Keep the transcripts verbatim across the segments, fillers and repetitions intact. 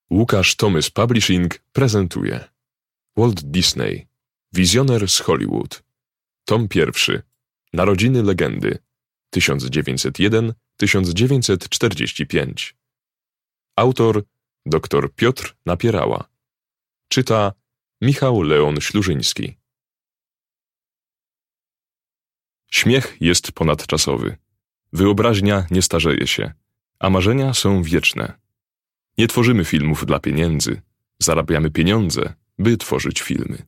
Łukasz Thomys Publishing prezentuje Walt Disney, wizjoner z Hollywood. Tom pierwszy. Narodziny legendy tysiąc dziewięćset jeden do tysiąc dziewięćset czterdzieści pięć. Autor dr Piotr Napierała. Czyta Michał Leon Ślużyński. Śmiech jest ponadczasowy. Wyobraźnia nie starzeje się, a marzenia są wieczne. Nie tworzymy filmów dla pieniędzy. Zarabiamy pieniądze, by tworzyć filmy.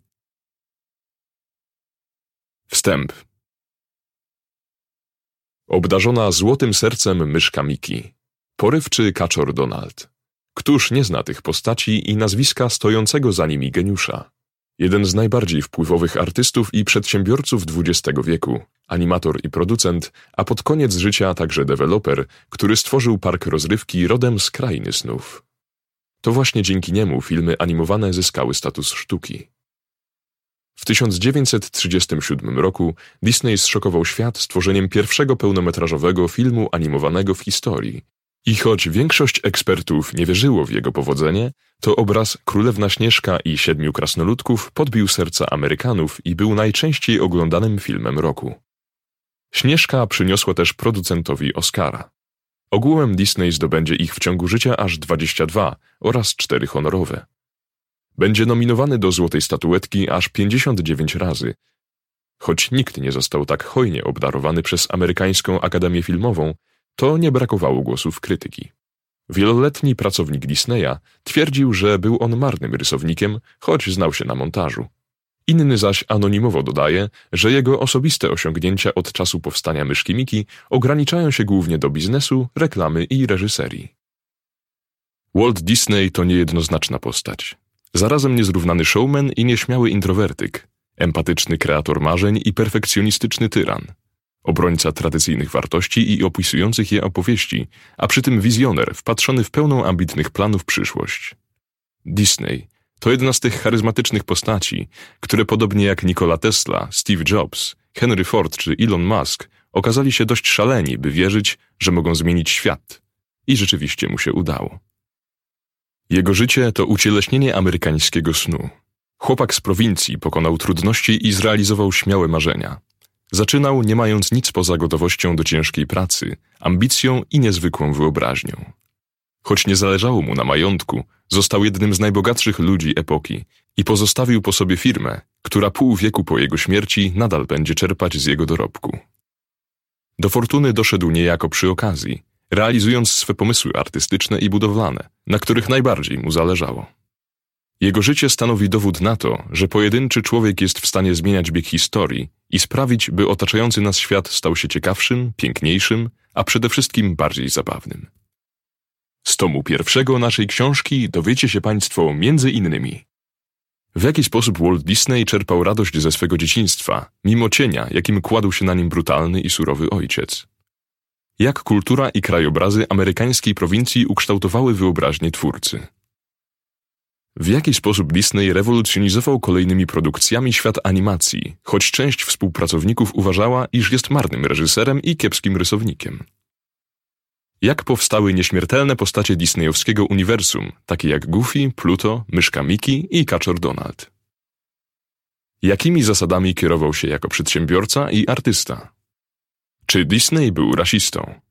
Wstęp. Obdarzona złotym sercem myszka Miki. Porywczy kaczor Donald. Któż nie zna tych postaci i nazwiska stojącego za nimi geniusza? Jeden z najbardziej wpływowych artystów i przedsiębiorców dwudziestego wieku, animator i producent, a pod koniec życia także deweloper, który stworzył park rozrywki rodem z krainy snów. To właśnie dzięki niemu filmy animowane zyskały status sztuki. W tysiąc dziewięćset trzydziestym siódmym roku Disney zszokował świat stworzeniem pierwszego pełnometrażowego filmu animowanego w historii. I choć większość ekspertów nie wierzyło w jego powodzenie, to obraz Królewna Śnieżka i Siedmiu Krasnoludków podbił serca Amerykanów i był najczęściej oglądanym filmem roku. Śnieżka przyniosła też producentowi Oscara. Ogółem Disney zdobędzie ich w ciągu życia aż dwadzieścia dwa oraz cztery honorowe. Będzie nominowany do Złotej Statuetki aż pięćdziesiąt dziewięć razy. Choć nikt nie został tak hojnie obdarowany przez Amerykańską Akademię Filmową, to nie brakowało głosów krytyki. Wieloletni pracownik Disneya twierdził, że był on marnym rysownikiem, choć znał się na montażu. Inny zaś anonimowo dodaje, że jego osobiste osiągnięcia od czasu powstania myszki Miki ograniczają się głównie do biznesu, reklamy i reżyserii. Walt Disney to niejednoznaczna postać. Zarazem niezrównany showman i nieśmiały introwertyk, empatyczny kreator marzeń i perfekcjonistyczny tyran. Obrońca tradycyjnych wartości i opisujących je opowieści, a przy tym wizjoner wpatrzony w pełną ambitnych planów przyszłość. Disney to jedna z tych charyzmatycznych postaci, które podobnie jak Nikola Tesla, Steve Jobs, Henry Ford czy Elon Musk okazali się dość szaleni, by wierzyć, że mogą zmienić świat. I rzeczywiście mu się udało. Jego życie to ucieleśnienie amerykańskiego snu. Chłopak z prowincji pokonał trudności i zrealizował śmiałe marzenia. Zaczynał nie mając nic poza gotowością do ciężkiej pracy, ambicją i niezwykłą wyobraźnią. Choć nie zależało mu na majątku, został jednym z najbogatszych ludzi epoki i pozostawił po sobie firmę, która pół wieku po jego śmierci nadal będzie czerpać z jego dorobku. Do fortuny doszedł niejako przy okazji, realizując swe pomysły artystyczne i budowlane, na których najbardziej mu zależało. Jego życie stanowi dowód na to, że pojedynczy człowiek jest w stanie zmieniać bieg historii i sprawić, by otaczający nas świat stał się ciekawszym, piękniejszym, a przede wszystkim bardziej zabawnym. Z tomu pierwszego naszej książki dowiecie się Państwo między innymi: w jaki sposób Walt Disney czerpał radość ze swego dzieciństwa, mimo cienia, jakim kładł się na nim brutalny i surowy ojciec. Jak kultura i krajobrazy amerykańskiej prowincji ukształtowały wyobraźnię twórcy. W jaki sposób Disney rewolucjonizował kolejnymi produkcjami świat animacji, choć część współpracowników uważała, iż jest marnym reżyserem i kiepskim rysownikiem. Jak powstały nieśmiertelne postacie disneyowskiego uniwersum, takie jak Goofy, Pluto, myszka Miki i kaczor Donald. Jakimi zasadami kierował się jako przedsiębiorca i artysta? Czy Disney był rasistą?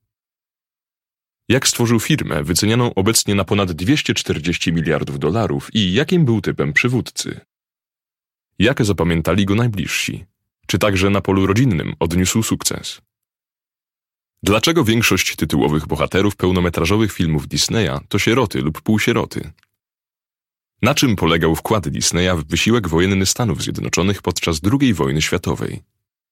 Jak stworzył firmę wycenianą obecnie na ponad dwieście czterdzieści miliardów dolarów i jakim był typem przywódcy? Jak zapamiętali go najbliżsi? Czy także na polu rodzinnym odniósł sukces? Dlaczego większość tytułowych bohaterów pełnometrażowych filmów Disneya to sieroty lub półsieroty? Na czym polegał wkład Disneya w wysiłek wojenny Stanów Zjednoczonych podczas drugiej wojny światowej?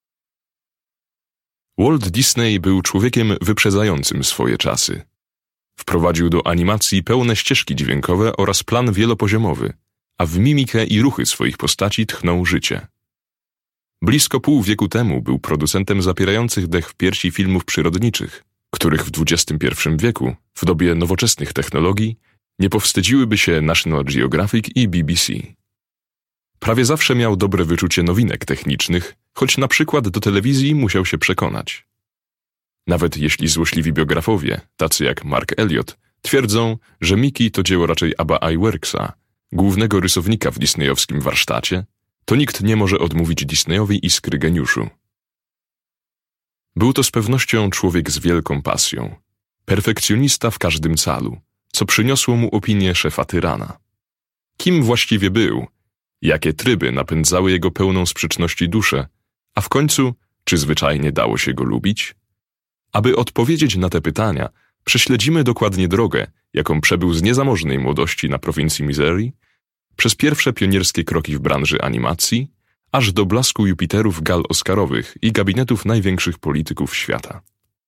Walt Disney był człowiekiem wyprzedzającym swoje czasy. Wprowadził do animacji pełne ścieżki dźwiękowe oraz plan wielopoziomowy, a w mimikę i ruchy swoich postaci tchnął życie. Blisko pół wieku temu był producentem zapierających dech w piersi filmów przyrodniczych, których w dwudziestym pierwszym wieku, w dobie nowoczesnych technologii, nie powstydziłyby się National Geographic i B B C. Prawie zawsze miał dobre wyczucie nowinek technicznych, choć na przykład do telewizji musiał się przekonać. Nawet jeśli złośliwi biografowie, tacy jak Mark Elliott, twierdzą, że Mickey to dzieło raczej Aba Iwerksa, głównego rysownika w disneyowskim warsztacie, to nikt nie może odmówić Disneyowi iskry geniuszu. Był to z pewnością człowiek z wielką pasją, perfekcjonista w każdym calu, co przyniosło mu opinię szefa tyrana. Kim właściwie był? Jakie tryby napędzały jego pełną sprzeczności duszę? A w końcu, czy zwyczajnie dało się go lubić? Aby odpowiedzieć na te pytania, prześledzimy dokładnie drogę, jaką przebył z niezamożnej młodości na prowincji Missouri, przez pierwsze pionierskie kroki w branży animacji, aż do blasku Jupiterów gal oscarowych i gabinetów największych polityków świata.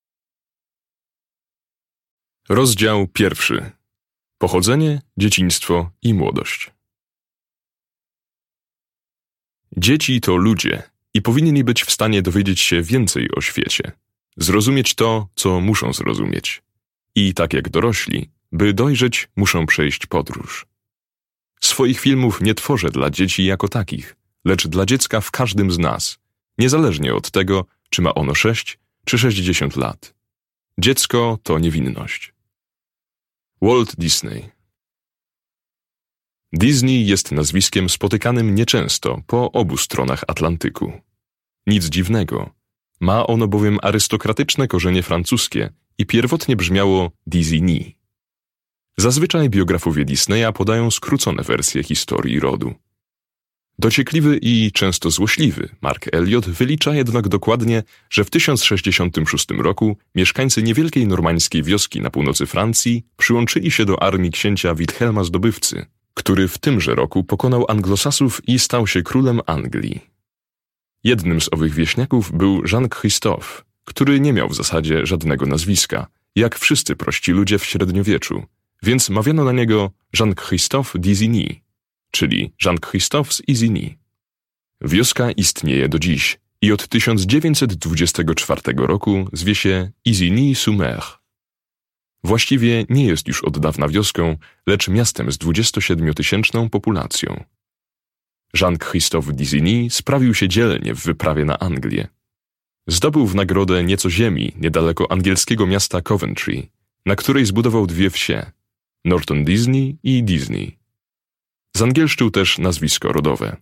Rozdział pierwszy. Pochodzenie, dzieciństwo i młodość. Dzieci to ludzie i powinni być w stanie dowiedzieć się więcej o świecie, zrozumieć to, co muszą zrozumieć. I tak jak dorośli, by dojrzeć, muszą przejść podróż. Swoich filmów nie tworzę dla dzieci jako takich, lecz dla dziecka w każdym z nas, niezależnie od tego, czy ma ono sześć czy sześćdziesiąt lat. Dziecko to niewinność. Walt Disney. Disney jest nazwiskiem spotykanym nieczęsto po obu stronach Atlantyku. Nic dziwnego. Ma ono bowiem arystokratyczne korzenie francuskie i pierwotnie brzmiało Disney. Zazwyczaj biografowie Disneya podają skrócone wersje historii rodu. Dociekliwy i często złośliwy Mark Elliot wylicza jednak dokładnie, że w tysiąc sześćdziesiątym szóstym roku mieszkańcy niewielkiej normańskiej wioski na północy Francji przyłączyli się do armii księcia Wilhelma Zdobywcy, który w tymże roku pokonał Anglosasów i stał się królem Anglii. Jednym z owych wieśniaków był Jean-Christophe, który nie miał w zasadzie żadnego nazwiska, jak wszyscy prości ludzie w średniowieczu, więc mawiano na niego Jean-Christophe d'Isigny, czyli Jean-Christophe z Isigny. Wioska istnieje do dziś i od tysiąc dziewięćset dwudziestego czwartego roku zwie się Isigny-sur-Mer. Właściwie nie jest już od dawna wioską, lecz miastem z dwudziestosiedmiotysięczną populacją. Jean-Christophe d'Isigny sprawił się dzielnie w wyprawie na Anglię. Zdobył w nagrodę nieco ziemi niedaleko angielskiego miasta Coventry, na której zbudował dwie wsie – Norton Disney i Disney. Zangielszczył też nazwisko rodowe.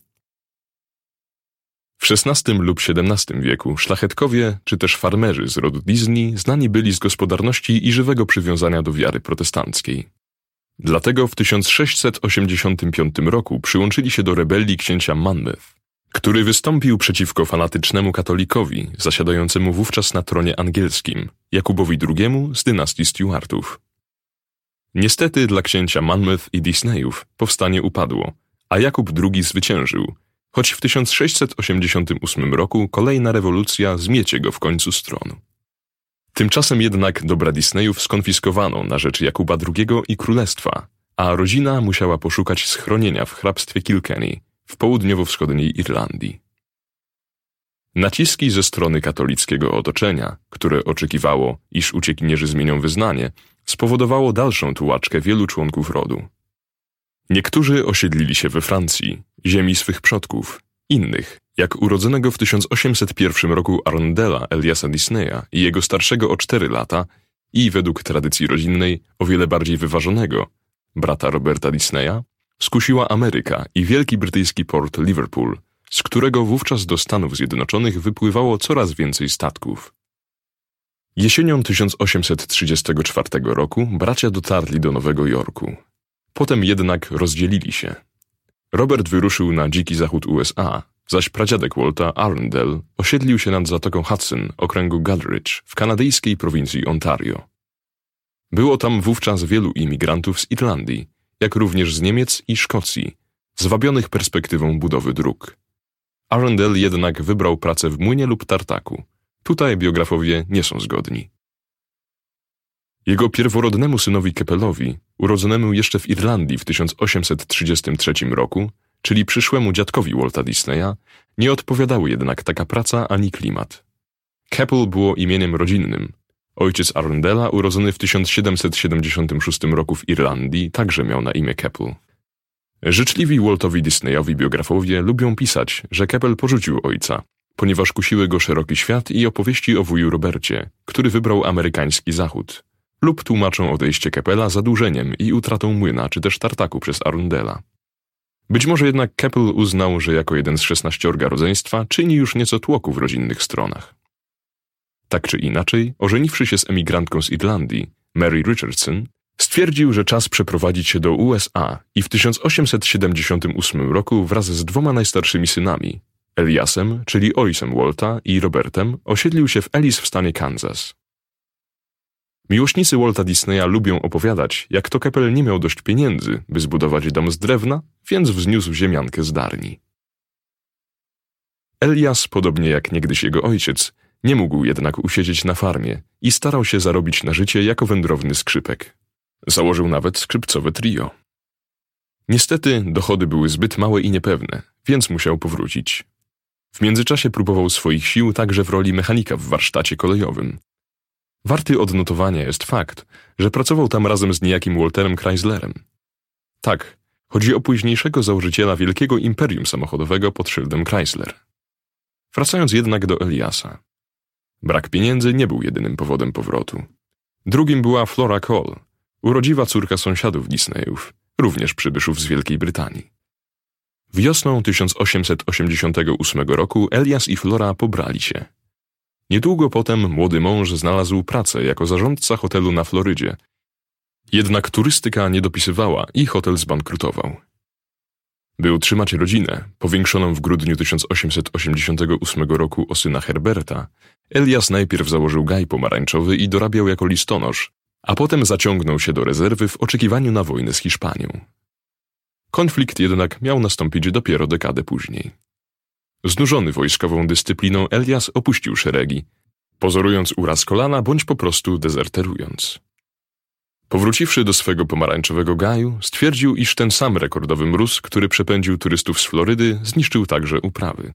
W szesnastym lub siedemnastym wieku szlachetkowie czy też farmerzy z rodu Disney znani byli z gospodarności i żywego przywiązania do wiary protestanckiej. Dlatego w tysiąc sześćset osiemdziesiątym piątym roku przyłączyli się do rebelii księcia Monmouth, który wystąpił przeciwko fanatycznemu katolikowi zasiadającemu wówczas na tronie angielskim, Jakubowi drugiemu z dynastii Stuartów. Niestety dla księcia Monmouth i Disneyów powstanie upadło, a Jakub drugi zwyciężył, choć w tysiąc sześćset osiemdziesiątym ósmym roku kolejna rewolucja zmiecie go w końcu z tronu. Tymczasem jednak dobra Disneyów skonfiskowano na rzecz Jakuba drugiego i królestwa, a rodzina musiała poszukać schronienia w hrabstwie Kilkenny w południowo-wschodniej Irlandii. Naciski ze strony katolickiego otoczenia, które oczekiwało, iż uciekinierzy zmienią wyznanie, spowodowało dalszą tułaczkę wielu członków rodu. Niektórzy osiedlili się we Francji, ziemi swych przodków, innych, jak urodzonego w tysiąc osiemset pierwszym roku Arundela Eliasa Disneya i jego starszego o cztery lata i według tradycji rodzinnej o wiele bardziej wyważonego, brata Roberta Disneya, skusiła Ameryka i wielki brytyjski port Liverpool, z którego wówczas do Stanów Zjednoczonych wypływało coraz więcej statków. Jesienią tysiąc osiemset trzydziestego czwartego roku bracia dotarli do Nowego Jorku. Potem jednak rozdzielili się. Robert wyruszył na dziki zachód U S A, zaś pradziadek Walta, Arundel, osiedlił się nad Zatoką Hudson, okręgu Goderich, w kanadyjskiej prowincji Ontario. Było tam wówczas wielu imigrantów z Irlandii, jak również z Niemiec i Szkocji, zwabionych perspektywą budowy dróg. Arundel jednak wybrał pracę w młynie lub tartaku. Tutaj biografowie nie są zgodni. Jego pierworodnemu synowi Kepelowi, urodzonemu jeszcze w Irlandii w tysiąc osiemset trzydziestym trzecim roku, czyli przyszłemu dziadkowi Walta Disneya, nie odpowiadały jednak taka praca ani klimat. Keppel było imieniem rodzinnym. Ojciec Arundela, urodzony w tysiąc siedemset siedemdziesiątym szóstym roku w Irlandii, także miał na imię Keppel. Życzliwi Waltowi Disneyowi biografowie lubią pisać, że Keppel porzucił ojca, ponieważ kusiły go szeroki świat i opowieści o wuju Robercie, który wybrał amerykański zachód, lub tłumaczą odejście Keppela zadłużeniem i utratą młyna czy też tartaku przez Arundela. Być może jednak Keppel uznał, że jako jeden z szesnaściorga rodzeństwa czyni już nieco tłoku w rodzinnych stronach. Tak czy inaczej, ożeniwszy się z emigrantką z Irlandii, Mary Richardson, stwierdził, że czas przeprowadzić się do U S A i w tysiąc osiemset siedemdziesiątym ósmym roku wraz z dwoma najstarszymi synami, Eliasem, czyli ojcem Walta, i Robertem, osiedlił się w Ellis w stanie Kansas. Miłośnicy Walta Disneya lubią opowiadać, jak to Keppel nie miał dość pieniędzy, by zbudować dom z drewna, więc wzniósł ziemiankę z darni. Elias, podobnie jak niegdyś jego ojciec, nie mógł jednak usiedzieć na farmie i starał się zarobić na życie jako wędrowny skrzypek. Założył nawet skrzypcowe trio. Niestety dochody były zbyt małe i niepewne, więc musiał powrócić. W międzyczasie próbował swoich sił także w roli mechanika w warsztacie kolejowym. Warty odnotowania jest fakt, że pracował tam razem z niejakim Walterem Chryslerem. Tak, chodzi o późniejszego założyciela wielkiego imperium samochodowego pod szyldem Chrysler. Wracając jednak do Eliasa. Brak pieniędzy nie był jedynym powodem powrotu. Drugim była Flora Cole, urodziwa córka sąsiadów Disneyów, również przybyszów z Wielkiej Brytanii. Wiosną tysiąc osiemset osiemdziesiątego ósmego roku Elias i Flora pobrali się. Niedługo potem młody mąż znalazł pracę jako zarządca hotelu na Florydzie. Jednak turystyka nie dopisywała i hotel zbankrutował. By utrzymać rodzinę, powiększoną w grudniu tysiąc osiemset osiemdziesiątego ósmego roku o syna Herberta, Elias najpierw założył gaj pomarańczowy i dorabiał jako listonosz, a potem zaciągnął się do rezerwy w oczekiwaniu na wojnę z Hiszpanią. Konflikt jednak miał nastąpić dopiero dekadę później. Znużony wojskową dyscypliną, Elias opuścił szeregi, pozorując uraz kolana bądź po prostu dezerterując. Powróciwszy do swego pomarańczowego gaju, stwierdził, iż ten sam rekordowy mróz, który przepędził turystów z Florydy, zniszczył także uprawy.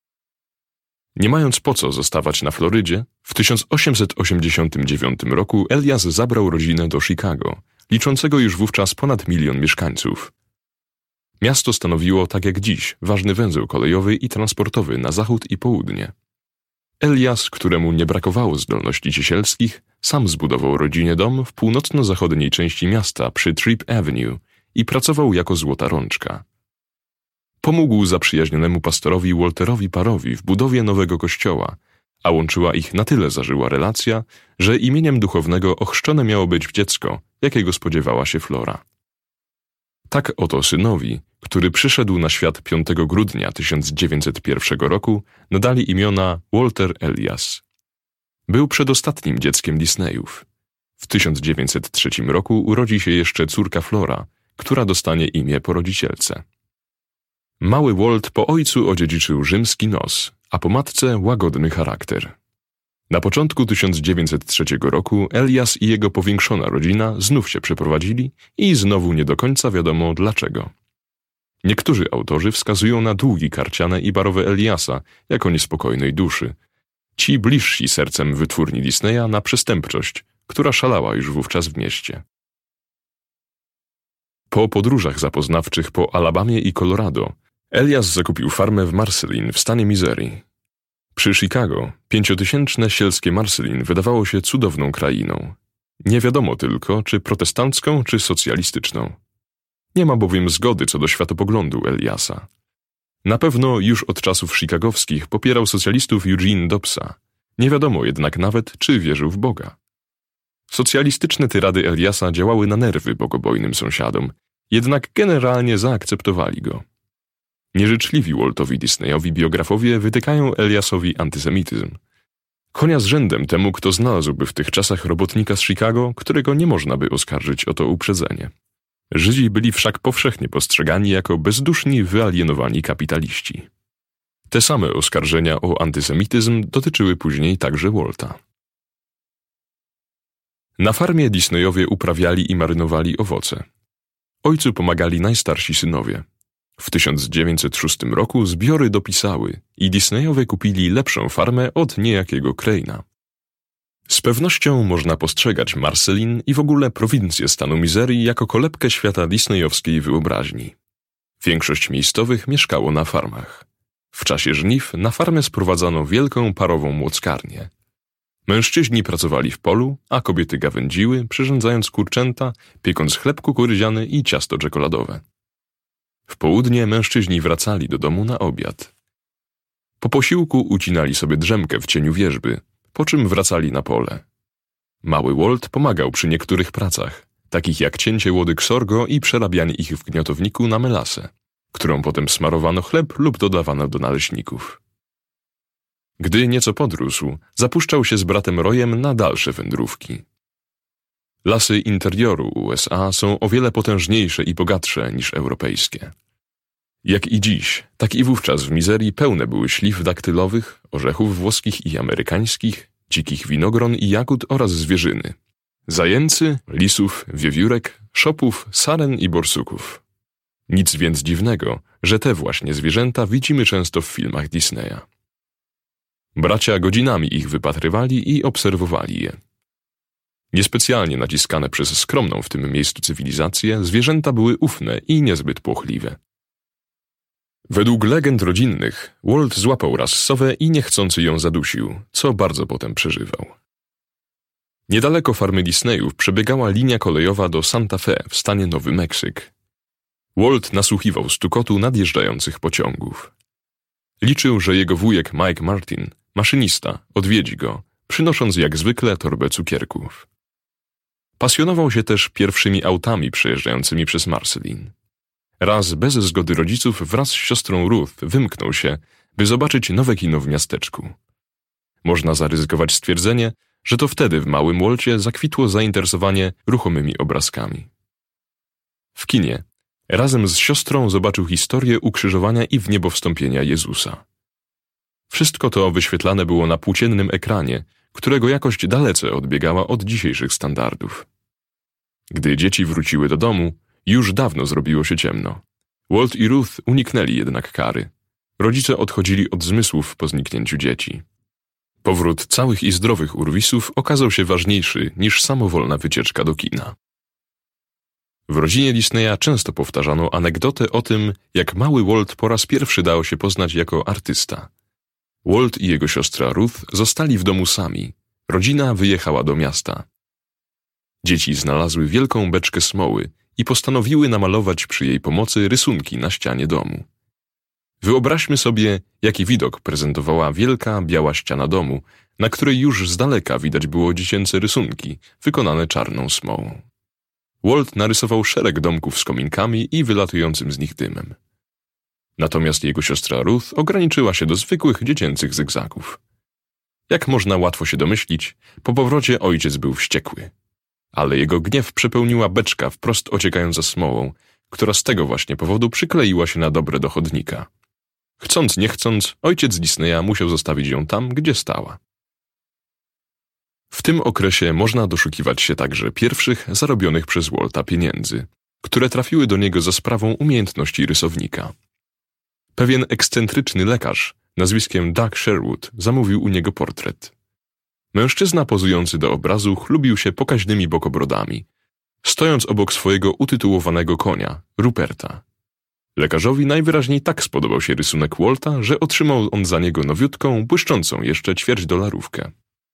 Nie mając po co zostawać na Florydzie, w tysiąc osiemset osiemdziesiątym dziewiątym roku Elias zabrał rodzinę do Chicago, liczącego już wówczas ponad milion mieszkańców. Miasto stanowiło, tak jak dziś, ważny węzeł kolejowy i transportowy na zachód i południe. Elias, któremu nie brakowało zdolności ciesielskich, sam zbudował rodzinie dom w północno-zachodniej części miasta przy Tripp Avenue i pracował jako złota rączka. Pomógł zaprzyjaźnionemu pastorowi Walterowi Parowi w budowie nowego kościoła, a łączyła ich na tyle zażyła relacja, że imieniem duchownego ochrzczone miało być dziecko, jakiego spodziewała się Flora. Tak oto synowi, który przyszedł na świat piątego grudnia tysiąc dziewięćset pierwszego roku, nadali imiona Walter Elias. Był przedostatnim dzieckiem Disneyów. W tysiąc dziewięćset trzecim roku urodzi się jeszcze córka Flora, która dostanie imię po rodzicielce. Mały Walt po ojcu odziedziczył rzymski nos, a po matce łagodny charakter. Na początku tysiąc dziewięćset trzeciego roku Elias i jego powiększona rodzina znów się przeprowadzili i znowu nie do końca wiadomo dlaczego. Niektórzy autorzy wskazują na długi karciane i barowe Eliasa jako niespokojnej duszy. Ci bliżsi sercem wytwórni Disneya na przestępczość, która szalała już wówczas w mieście. Po podróżach zapoznawczych po Alabamie i Colorado, Elias zakupił farmę w Marceline w stanie Missouri. Przy Chicago pięciotysięczne sielskie Marceline wydawało się cudowną krainą. Nie wiadomo tylko, czy protestancką, czy socjalistyczną. Nie ma bowiem zgody co do światopoglądu Eliasa. Na pewno już od czasów chicagowskich popierał socjalistów Eugene Dobbsa. Nie wiadomo jednak nawet, czy wierzył w Boga. Socjalistyczne tyrady Eliasa działały na nerwy bogobojnym sąsiadom, jednak generalnie zaakceptowali go. Nieżyczliwi Waltowi Disneyowi biografowie wytykają Eliasowi antysemityzm. Konia z rzędem temu, kto znalazłby w tych czasach robotnika z Chicago, którego nie można by oskarżyć o to uprzedzenie. Żydzi byli wszak powszechnie postrzegani jako bezduszni, wyalienowani kapitaliści. Te same oskarżenia o antysemityzm dotyczyły później także Walta. Na farmie Disneyowie uprawiali i marynowali owoce. Ojcu pomagali najstarsi synowie. W tysiąc dziewięćset szóstym roku zbiory dopisały i Disneyowie kupili lepszą farmę od niejakiego Crane'a. Z pewnością można postrzegać Marceline i w ogóle prowincję stanu Missouri jako kolebkę świata disneyowskiej wyobraźni. Większość miejscowych mieszkało na farmach. W czasie żniw na farmę sprowadzano wielką parową młockarnię. Mężczyźni pracowali w polu, a kobiety gawędziły, przyrządzając kurczęta, piekąc chleb kukurydziany i ciasto czekoladowe. W południe mężczyźni wracali do domu na obiad. Po posiłku ucinali sobie drzemkę w cieniu wierzby, po czym wracali na pole. Mały Walt pomagał przy niektórych pracach, takich jak cięcie łodyg sorgo i przerabianie ich w gniotowniku na melasę, którą potem smarowano chleb lub dodawano do naleśników. Gdy nieco podrósł, zapuszczał się z bratem Royem na dalsze wędrówki. Lasy interioru U S A są o wiele potężniejsze i bogatsze niż europejskie. Jak i dziś, tak i wówczas w Mizerii pełne były śliw daktylowych, orzechów włoskich i amerykańskich, dzikich winogron i jagód oraz zwierzyny. Zajęcy, lisów, wiewiórek, szopów, saren i borsuków. Nic więc dziwnego, że te właśnie zwierzęta widzimy często w filmach Disneya. Bracia godzinami ich wypatrywali i obserwowali je. Niespecjalnie naciskane przez skromną w tym miejscu cywilizację, zwierzęta były ufne i niezbyt płochliwe. Według legend rodzinnych, Walt złapał raz sowę i niechcący ją zadusił, co bardzo potem przeżywał. Niedaleko farmy Disneyów przebiegała linia kolejowa do Santa Fe w stanie Nowy Meksyk. Walt nasłuchiwał stukotu nadjeżdżających pociągów. Liczył, że jego wujek Mike Martin, maszynista, odwiedzi go, przynosząc jak zwykle torbę cukierków. Pasjonował się też pierwszymi autami przejeżdżającymi przez Marceline. Raz bez zgody rodziców wraz z siostrą Ruth wymknął się, by zobaczyć nowe kino w miasteczku. Można zaryzykować stwierdzenie, że to wtedy w małym Walcie zakwitło zainteresowanie ruchomymi obrazkami. W kinie razem z siostrą zobaczył historię ukrzyżowania i wniebowstąpienia Jezusa. Wszystko to wyświetlane było na płóciennym ekranie, którego jakość dalece odbiegała od dzisiejszych standardów. Gdy dzieci wróciły do domu, już dawno zrobiło się ciemno. Walt i Ruth uniknęli jednak kary. Rodzice odchodzili od zmysłów po zniknięciu dzieci. Powrót całych i zdrowych urwisów okazał się ważniejszy niż samowolna wycieczka do kina. W rodzinie Disneya często powtarzano anegdotę o tym, jak mały Walt po raz pierwszy dał się poznać jako artysta. Walt i jego siostra Ruth zostali w domu sami. Rodzina wyjechała do miasta. Dzieci znalazły wielką beczkę smoły i postanowiły namalować przy jej pomocy rysunki na ścianie domu. Wyobraźmy sobie, jaki widok prezentowała wielka, biała ściana domu, na której już z daleka widać było dziecięce rysunki, wykonane czarną smołą. Walt narysował szereg domków z kominkami i wylatującym z nich dymem. Natomiast jego siostra Ruth ograniczyła się do zwykłych dziecięcych zygzaków. Jak można łatwo się domyślić, po powrocie ojciec był wściekły. Ale jego gniew przepełniła beczka wprost ociekająca smołą, która z tego właśnie powodu przykleiła się na dobre do chodnika. Chcąc nie chcąc, ojciec Disneya musiał zostawić ją tam, gdzie stała. W tym okresie można doszukiwać się także pierwszych zarobionych przez Walta pieniędzy, które trafiły do niego za sprawą umiejętności rysownika. Pewien ekscentryczny lekarz nazwiskiem Doug Sherwood zamówił u niego portret. Mężczyzna pozujący do obrazu chlubił się pokaźnymi bokobrodami, stojąc obok swojego utytułowanego konia, Ruperta. Lekarzowi najwyraźniej tak spodobał się rysunek Walta, że otrzymał on za niego nowiutką, błyszczącą jeszcze ćwierćdolarówkę.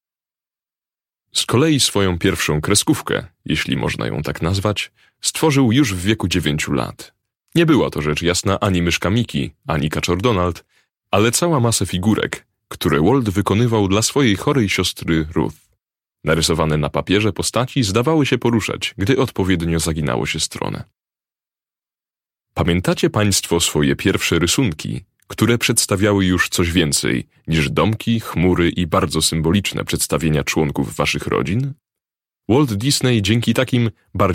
Z kolei swoją pierwszą kreskówkę, jeśli można ją tak nazwać, stworzył już w wieku dziewięciu lat. Nie była to rzecz jasna ani myszka Miki, ani kaczor Donald, ale cała masa figurek, które Walt wykonywał dla swojej chorej siostry Ruth. Narysowane na papierze postaci zdawały się poruszać, gdy odpowiednio zaginało się stronę. Pamiętacie państwo swoje pierwsze rysunki, które przedstawiały już coś więcej niż domki, chmury i bardzo symboliczne przedstawienia członków waszych rodzin? Walt Disney dzięki takim bardziej